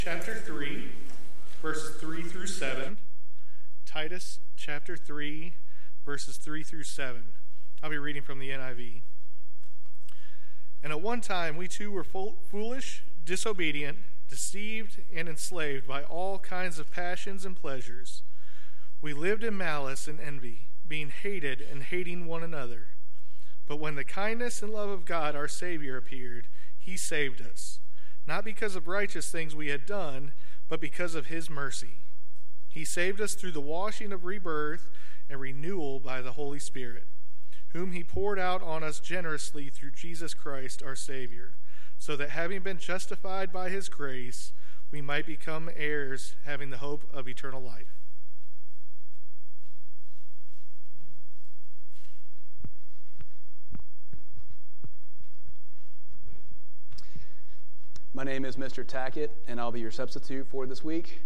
Chapter 3, verses 3 through 7. Titus chapter 3, verses 3 through 7. I'll be reading from the NIV. And at one time we too were foolish, disobedient, deceived, and enslaved by all kinds of passions and pleasures. We lived in malice and envy, being hated and hating one another. But when the kindness and love of God our Savior appeared, he saved us, not because of righteous things we had done, but because of his mercy. He saved us through the washing of rebirth and renewal by the Holy Spirit, whom he poured out on us generously through Jesus Christ our Savior, so that having been justified by his grace, we might become heirs, having the hope of eternal life. My name is Mr. Tackett, and I'll be your substitute for this week.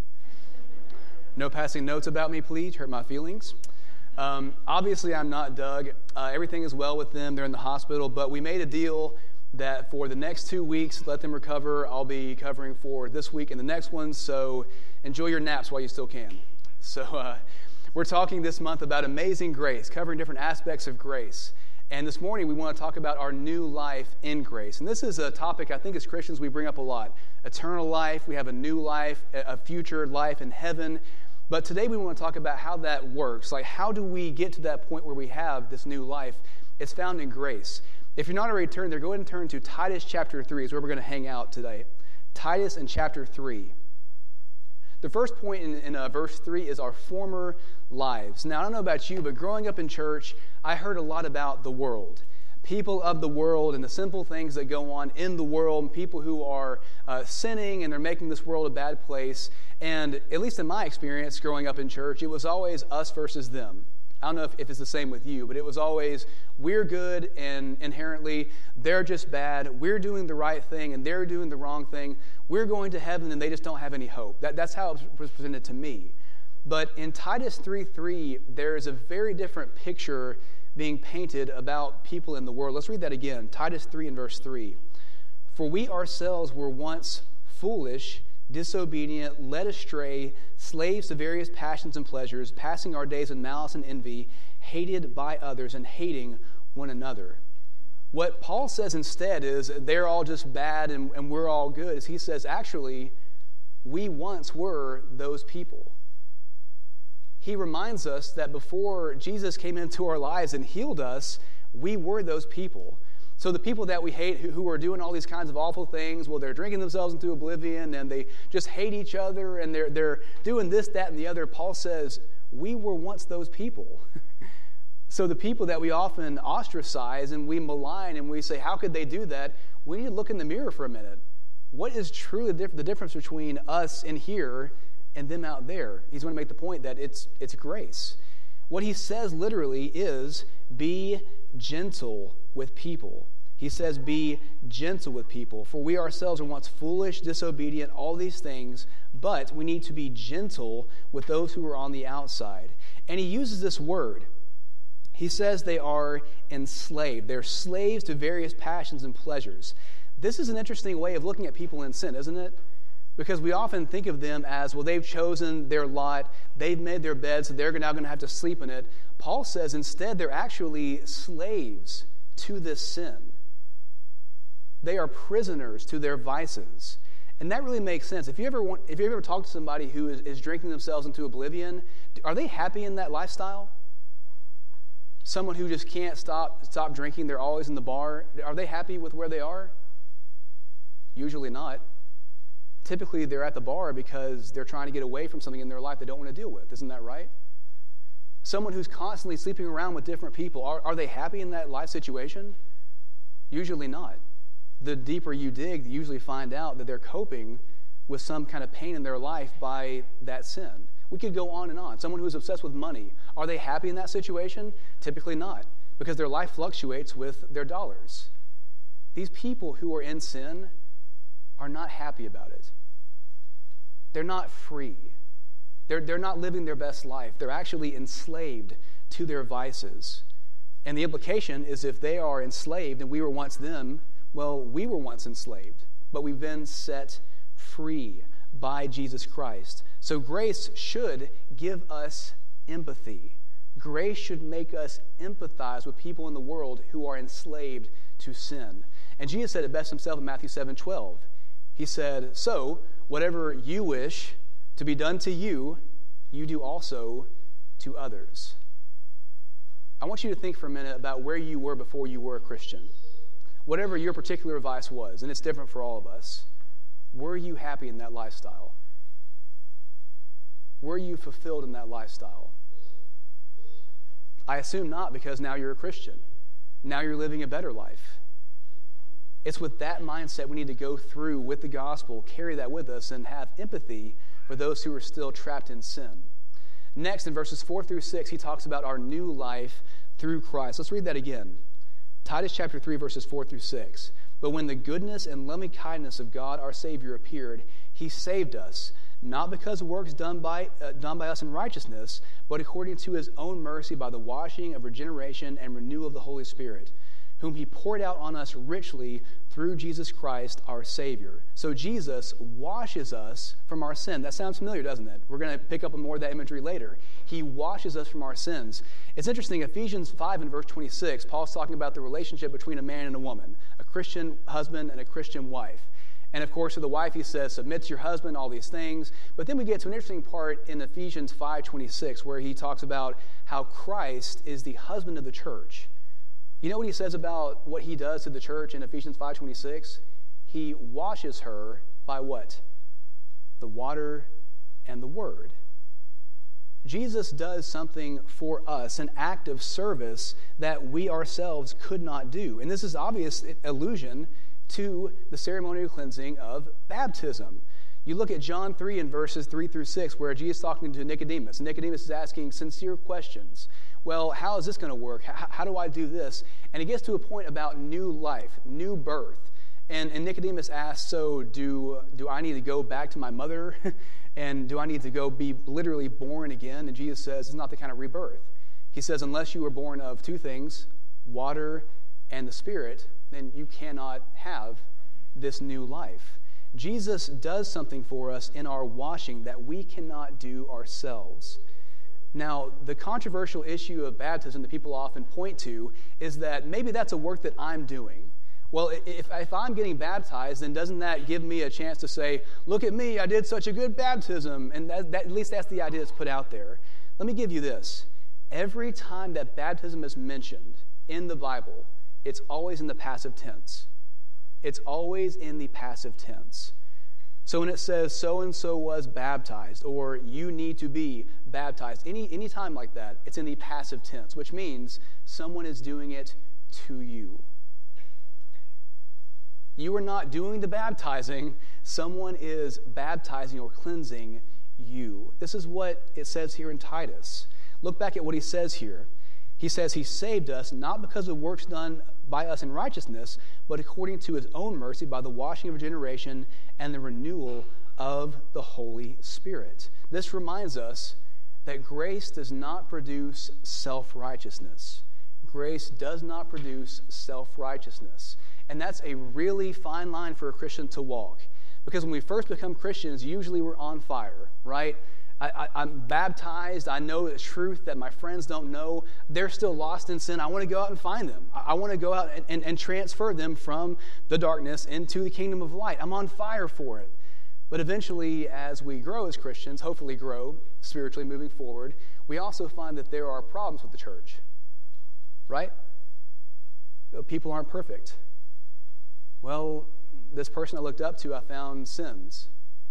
No passing notes about me, please. Hurt my feelings. Obviously, I'm not Doug. Everything is well with them. They're in the hospital, but we made a deal that for the next 2 weeks, let them recover. I'll be covering for this week and the next one, so enjoy your naps while you still can. So we're talking this month about amazing grace, covering different aspects of grace. And this morning, we want to talk about our new life in grace. And this is a topic I think as Christians we bring up a lot. Eternal life, we have a new life, a future life in heaven. But today we want to talk about how that works. Like, how do we get to that point where we have this new life? It's found in grace. If you're not already turned there, go ahead and turn to Titus chapter 3 is where we're going to hang out today. Titus and chapter 3. The first point in verse 3 is our former lives. Now, I don't know about you, but growing up in church, I heard a lot about the world. People of the world and the simple things that go on in the world, people who are sinning and they're making this world a bad place. And at least in my experience growing up in church, it was always us versus them. I don't know if it's the same with you, but it was always we're good and inherently they're just bad. We're doing the right thing and they're doing the wrong thing. We're going to heaven and they just don't have any hope. That's how it was presented to me. But in Titus 3:3, there is a very different picture being painted about people in the world. Let's read that again. Titus 3 and verse 3. For we ourselves were once foolish, disobedient, led astray, slaves to various passions and pleasures, passing our days in malice and envy, hated by others and hating one another. What Paul says instead is they're all just bad and we're all good. He says, actually, we once were those people. He reminds us that before Jesus came into our lives and healed us, we were those people. So the people that we hate who are doing all these kinds of awful things, well, they're drinking themselves into oblivion and they just hate each other and they're doing this, that, and the other. Paul says, we were once those people. So the people that we often ostracize and we malign and we say, how could they do that? We need to look in the mirror for a minute. What is truly the difference between us in here and them out there? He's going to make the point that it's grace. What he says literally is be gentle with people. He says be gentle with people. For we ourselves are once foolish, disobedient, all these things, but we need to be gentle with those who are on the outside. And he uses this word. He says they are enslaved. They're slaves to various passions and pleasures. This is an interesting way of looking at people in sin, isn't it? Because we often think of them as, well, they've chosen their lot, they've made their bed, so they're now going to have to sleep in it. Paul says instead they're actually slaves to this sin. They are prisoners to their vices. And that really makes sense. If you ever talk to somebody who is drinking themselves into oblivion, are they happy in that lifestyle? Someone who just can't stop drinking, they're always in the bar, are they happy with where they are? Usually not. Typically, they're at the bar because they're trying to get away from something in their life they don't want to deal with. Isn't that right? Someone who's constantly sleeping around with different people, are they happy in that life situation? Usually not. The deeper you dig, you usually find out that they're coping with some kind of pain in their life by that sin. We could go on and on. Someone who's obsessed with money, are they happy in that situation? Typically not, because their life fluctuates with their dollars. These people who are in sin are not happy about it. They're not free. They're not living their best life. They're actually enslaved to their vices. And the implication is if they are enslaved and we were once them, well, we were once enslaved, but we've been set free by Jesus Christ. So grace should give us empathy. Grace should make us empathize with people in the world who are enslaved to sin. And Jesus said it best himself in Matthew 7:12. He said, "So, whatever you wish to be done to you, you do also to others." I want you to think for a minute about where you were before you were a Christian. Whatever your particular vice was, and it's different for all of us, were you happy in that lifestyle? Were you fulfilled in that lifestyle? I assume not, because now you're a Christian. Now you're living a better life. It's with that mindset we need to go through with the gospel, carry that with us, and have empathy for those who are still trapped in sin. Next, in verses 4 through 6, he talks about our new life through Christ. Let's read that again. Titus chapter 3, verses 4 through 6. "But when the goodness and loving kindness of God our Savior appeared, he saved us, not because of works done by us in righteousness, but according to his own mercy by the washing of regeneration and renewal of the Holy Spirit, whom he poured out on us richly through Jesus Christ our Savior." So Jesus washes us from our sin. That sounds familiar, doesn't it? We're going to pick up on more of that imagery later. He washes us from our sins. It's interesting, Ephesians 5 and verse 26, Paul's talking about the relationship between a man and a woman, a Christian husband and a Christian wife. And of course, to the wife, he says, submit to your husband, all these things. But then we get to an interesting part in Ephesians 5:26, where he talks about how Christ is the husband of the church. You know what he says about what he does to the church in Ephesians 5:26? He washes her by what? The water and the word. Jesus does something for us, an act of service that we ourselves could not do. And this is obvious allusion to the ceremonial cleansing of baptism. You look at John 3 and verses 3 through 6, where Jesus is talking to Nicodemus. And Nicodemus is asking sincere questions. Well, how is this going to work? How do I do this? And he gets to a point about new life, new birth. And Nicodemus asks, so do I need to go back to my mother? And do I need to go be literally born again? And Jesus says, it's not the kind of rebirth. He says, unless you were born of two things, water and the Spirit, then you cannot have this new life. Jesus does something for us in our washing that we cannot do ourselves. Now, the controversial issue of baptism that people often point to is that maybe that's a work that I'm doing. Well, if I'm getting baptized, then doesn't that give me a chance to say, look at me, I did such a good baptism? And that at least that's the idea that's put out there. Let me give you this. Every time that baptism is mentioned in the Bible, it's always in the passive tense. It's always in the passive tense. So when it says so-and-so was baptized, or you need to be baptized, any time like that, it's in the passive tense, which means someone is doing it to you. You are not doing the baptizing. Someone is baptizing or cleansing you. This is what it says here in Titus. Look back at what he says here. He says he saved us not because of works done by us in righteousness, but according to his own mercy by the washing of regeneration and the renewal of the Holy Spirit. This reminds us that grace does not produce self-righteousness. Grace does not produce self-righteousness. And that's a really fine line for a Christian to walk. Because when we first become Christians, usually we're on fire, right? I'm baptized. I know the truth that my friends don't know. They're still lost in sin. I want to go out and find them. I want to go out and transfer them from the darkness into the kingdom of light. I'm on fire for it. But eventually, as we grow as Christians, hopefully grow spiritually moving forward, we also find that there are problems with the church, right? People aren't perfect. Well, this person I looked up to, I found sins.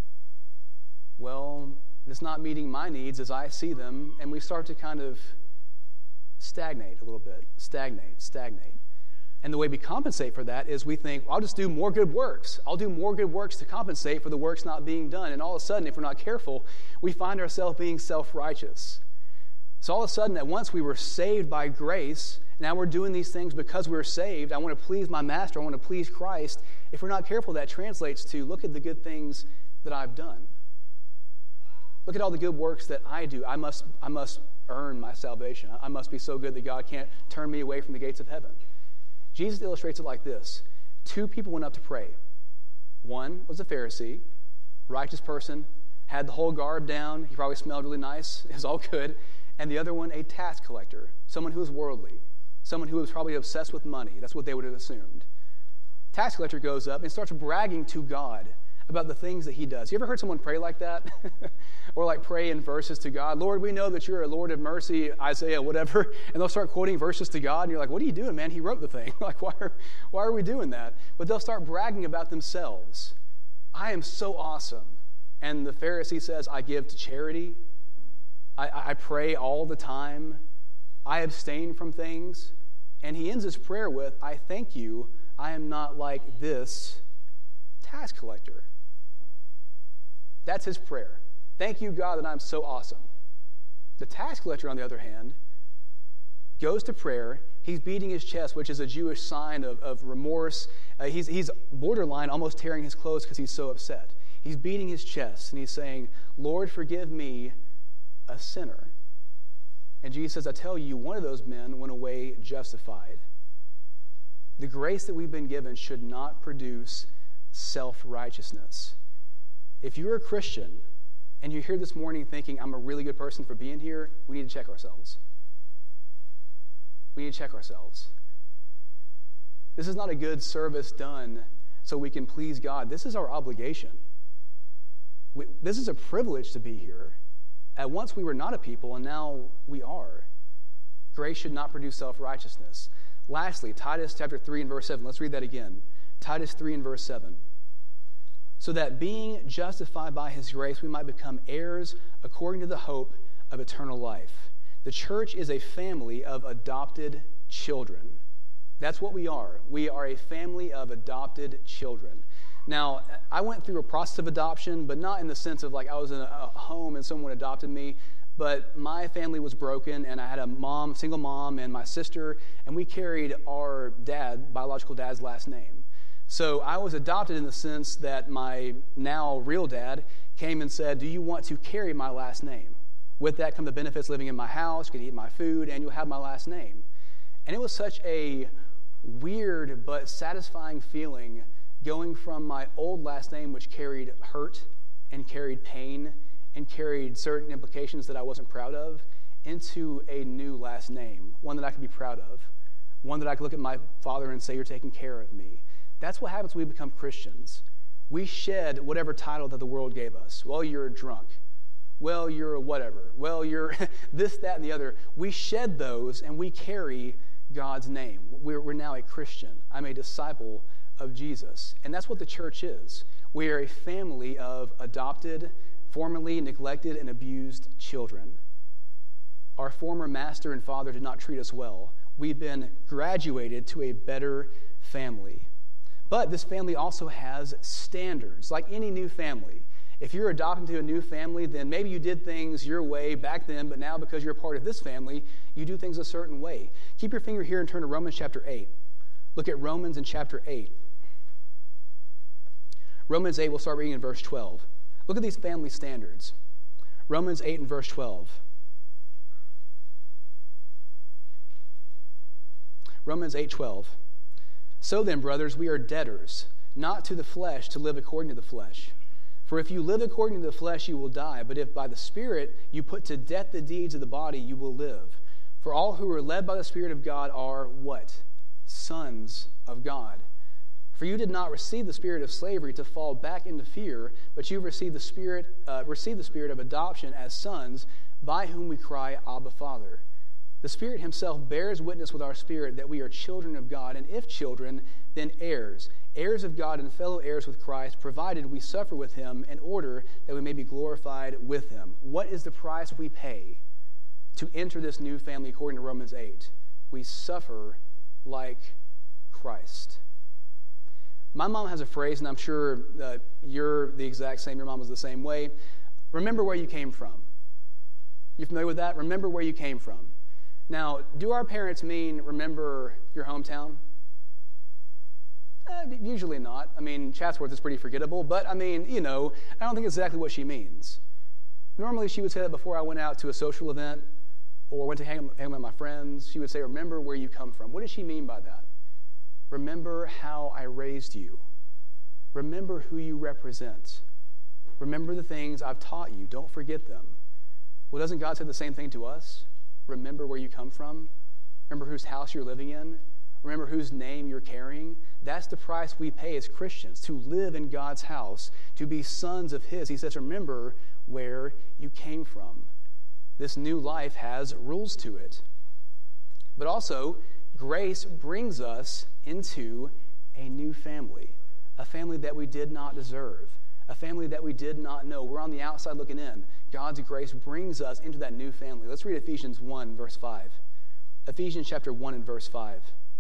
Well, it's not meeting my needs as I see them, and we start to kind of stagnate a little bit. Stagnate. And the way we compensate for that is we think, I'll just do more good works. I'll do more good works to compensate for the works not being done. And all of a sudden, if we're not careful, we find ourselves being self-righteous. So all of a sudden, at once we were saved by grace, now we're doing these things because we're saved. I want to please my master. I want to please Christ. If we're not careful, that translates to, look at the good things that I've done. Look at all the good works that I do. I must earn my salvation. I must be so good that God can't turn me away from the gates of heaven. Jesus illustrates it like this. Two people went up to pray. One was a Pharisee, righteous person, had the whole garb down. He probably smelled really nice. It was all good. And the other one, a tax collector, someone who was worldly, someone who was probably obsessed with money. That's what they would have assumed. Tax collector goes up and starts bragging to God about the things that he does. You ever heard someone pray like that? Or like pray in verses to God? Lord, we know that you're a Lord of mercy, Isaiah, whatever. And they'll start quoting verses to God. And you're like, what are you doing, man? He wrote the thing. Like, why are we doing that? But they'll start bragging about themselves. I am so awesome. And the Pharisee says, I give to charity. I pray all the time. I abstain from things. And he ends his prayer with, I thank you, I am not like this tax collector. That's his prayer. Thank you, God, that I'm so awesome. The tax collector, on the other hand, goes to prayer. He's beating his chest, which is a Jewish sign of remorse. He's borderline almost tearing his clothes because he's so upset. He's beating his chest, and he's saying, Lord, forgive me, a sinner. And Jesus says, I tell you, one of those men went away justified. The grace that we've been given should not produce self-righteousness. If you're a Christian and you're here this morning thinking, I'm a really good person for being here, we need to check ourselves. We need to check ourselves. This is not a good service done so we can please God. This is our obligation. This is a privilege to be here. At once we were not a people, and now we are. Grace should not produce self-righteousness. Lastly, Titus chapter 3 and verse 7. Let's read that again. Titus 3 and verse 7. So that being justified by his grace, we might become heirs according to the hope of eternal life. The church is a family of adopted children. That's what we are. We are a family of adopted children. Now, I went through a process of adoption, but not in the sense of like I was in a home and someone adopted me. But my family was broken, and I had a single mom, and my sister, and we carried our biological dad's last name. So I was adopted in the sense that my now real dad came and said, do you want to carry my last name? With that come the benefits living in my house, you can eat my food, and you'll have my last name. And it was such a weird but satisfying feeling going from my old last name, which carried hurt and carried pain and carried certain implications that I wasn't proud of, into a new last name, one that I could be proud of, one that I could look at my father and say, you're taking care of me. That's what happens when we become Christians. We shed whatever title that the world gave us. Well, you're a drunk. Well, you're a whatever. Well, you're this, that, and the other. We shed those, and we carry God's name. We're now a Christian. I'm a disciple of Jesus. And that's what the church is. We are a family of adopted, formerly neglected and abused children. Our former master and father did not treat us well. We've been graduated to a better family. But this family also has standards, like any new family. If you're adopted to a new family, then maybe you did things your way back then, but now because you're a part of this family, you do things a certain way. Keep your finger here and turn to Romans chapter 8. Look at Romans in chapter 8. Romans 8, we'll start reading in verse 12. Look at these family standards. Romans 8 and verse 12. Romans 8:12. So then, brothers, we are debtors, not to the flesh, to live according to the flesh. For if you live according to the flesh, you will die. But if by the Spirit you put to death the deeds of the body, you will live. For all who are led by the Spirit of God are what? Sons of God. For you did not receive the spirit of slavery to fall back into fear, but you received the spirit of adoption as sons, by whom we cry, Abba, Father. The Spirit himself bears witness with our spirit that we are children of God, and if children, then heirs, heirs of God and fellow heirs with Christ, provided we suffer with him in order that we may be glorified with him. What is the price we pay to enter this new family according to Romans 8? We suffer like Christ. My mom has a phrase, and I'm sure you're the exact same. Your mom was the same way. Remember where you came from. You familiar with that? Remember where you came from. Now, do our parents mean remember your hometown? Usually not. I mean, Chatsworth is pretty forgettable, but I mean, I don't think it's exactly what she means. Normally, she would say that before I went out to a social event or went to hang with my friends. She would say, remember where you come from. What does she mean by that? Remember how I raised you. Remember who you represent. Remember the things I've taught you. Don't forget them. Well, doesn't God say the same thing to us? Remember where you come from. Remember whose house you're living in. Remember whose name you're carrying. That's the price we pay as Christians, to live in God's house, to be sons of His. He says, remember where you came from. This new life has rules to it. But also, grace brings us into a new family, a family that we did not deserve, a family that we did not know. We're on the outside looking in. God's grace brings us into that new family. Let's read Ephesians 1, verse 5. Ephesians chapter 1 and verse 5.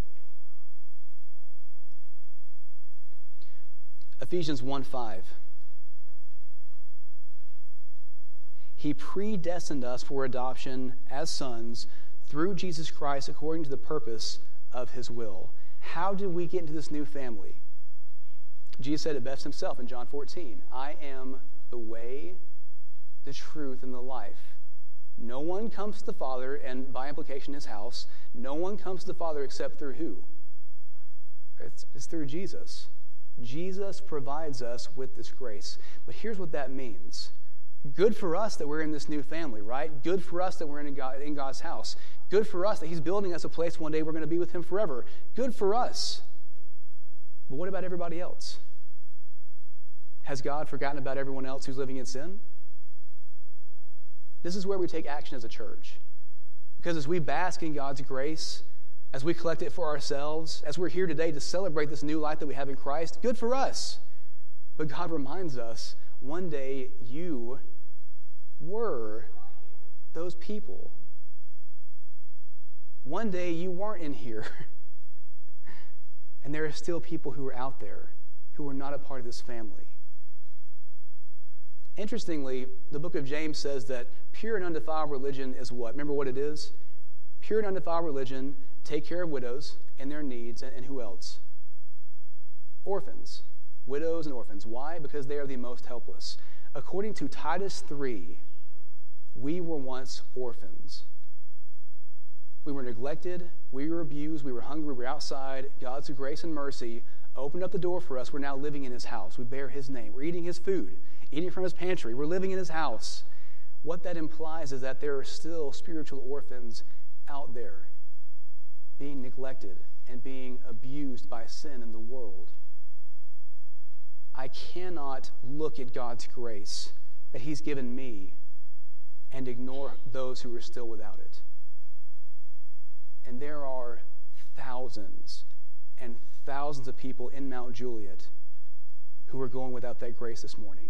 Ephesians 1:5. He predestined us for adoption as sons through Jesus Christ according to the purpose of His will. How did we get into this new family? Jesus said it best Himself in John 14. I am the way, the truth, and the life. No one comes to the Father, and by implication His house, no one comes to the Father except through who? It's through Jesus. Jesus provides us with this grace. But here's what that means. Good for us that we're in this new family, right? Good for us that we're in God's house. Good for us that He's building us a place one day we're going to be with Him forever. Good for us. But what about everybody else? Has God forgotten about everyone else who's living in sin? This is where we take action as a church. Because as we bask in God's grace, as we collect it for ourselves, as we're here today to celebrate this new life that we have in Christ, good for us. But God reminds us, one day you were those people. One day you weren't in here. And there are still people who are out there who are not a part of this family. Interestingly, the book of James says that pure and undefiled religion is what? Remember what it is? Pure and undefiled religion take care of widows and their needs, and who else? Orphans. Widows and orphans. Why? Because they are the most helpless. According to Titus 3, we were once orphans. We were neglected, we were abused, we were hungry, we were outside. God's grace and mercy opened up the door for us. We're now living in His house. We bear His name. We're eating His food, eating from His pantry. We're living in His house. What that implies is that there are still spiritual orphans out there being neglected and being abused by sin in the world. I cannot look at God's grace that He's given me and ignore those who are still without it. And there are thousands and thousands of people in Mount Juliet who are going without that grace this morning.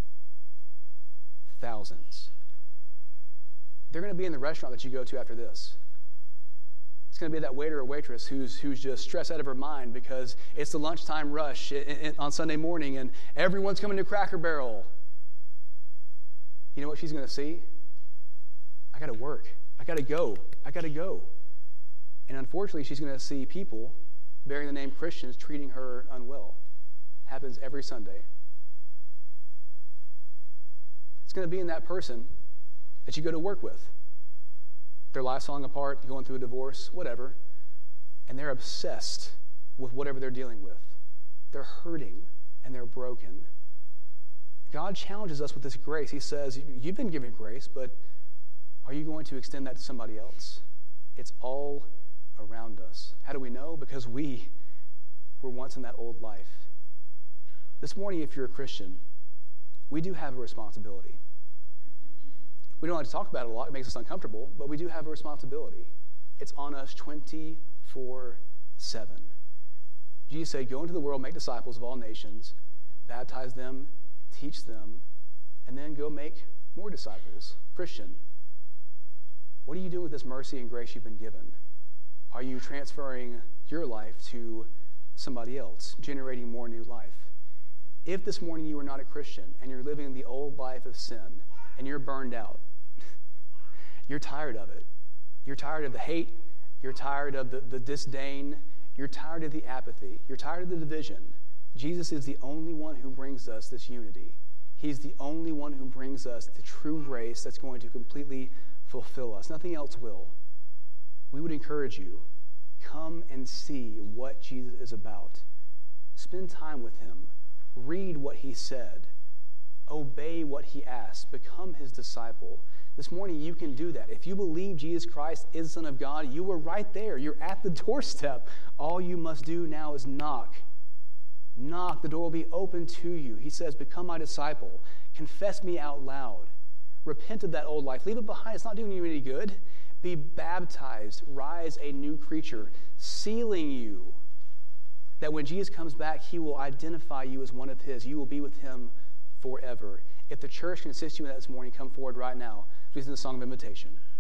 Thousands. They're going to be in the restaurant that you go to after this. It's going to be that waiter or waitress who's just stressed out of her mind because it's the lunchtime rush on Sunday morning and everyone's coming to Cracker Barrel. You know what she's going to see? I got to work. I got to go. I got to go. And unfortunately, she's going to see people bearing the name Christians treating her unwell. Happens every Sunday. It's going to be in that person that you go to work with. Their life's falling apart, going through a divorce, whatever, and they're obsessed with whatever they're dealing with. They're hurting and they're broken. God challenges us with this grace. He says, you've been given grace, but are you going to extend that to somebody else? It's all around us. How do we know? Because we were once in that old life. This morning, if you're a Christian, we do have a responsibility. We don't like to talk about it a lot. It makes us uncomfortable, but we do have a responsibility. It's on us 24/7. Jesus said, go into the world, make disciples of all nations, baptize them, teach them, and then go make more disciples. Christian, what are you doing with this mercy and grace you've been given? Are you transferring your life to somebody else, generating more new life? If this morning you are not a Christian and you're living the old life of sin and you're burned out, you're tired of it. You're tired of the hate. You're tired of the disdain. You're tired of the apathy. You're tired of the division. Jesus is the only one who brings us this unity. He's the only one who brings us the true grace that's going to completely fulfill us. Nothing else will. We would encourage you, come and see what Jesus is about. Spend time with Him. Read what He said. obey what he asks. Become his disciple. This morning, you can do that. If you believe Jesus Christ is the Son of God, you are right there. You're at the doorstep. All you must do now is knock. Knock. The door will be open to you. He says, become my disciple. Confess me out loud. Repent of that old life. Leave it behind. It's not doing you any good. Be baptized. Rise a new creature, sealing you that when Jesus comes back, he will identify you as one of his. You will be with him forever. If the church can assist you in that this morning, come forward right now. Please sing the song of invitation.